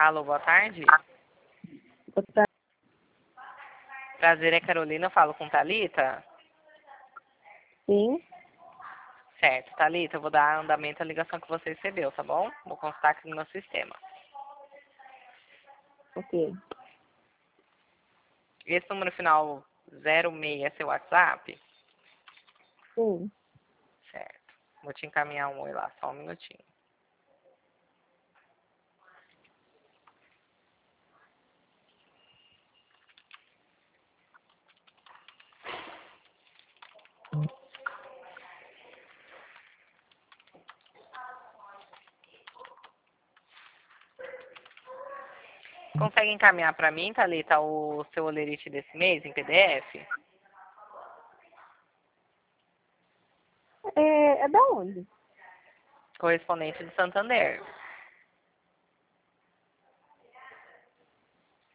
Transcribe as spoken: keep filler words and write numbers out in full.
Alô, boa tarde. Boa tarde. Prazer, é Carolina. Eu falo com Thalita? Sim. Certo, Thalita, eu vou dar andamento à ligação que você recebeu, tá bom? Vou constar aqui no meu sistema. Ok. Esse número final zero seis é seu WhatsApp? Sim. Certo. Vou te encaminhar um oi lá, só um minutinho. Consegue encaminhar para mim, Thalita, o seu olerite desse mês em P D F? É, é da onde? Correspondente do Santander.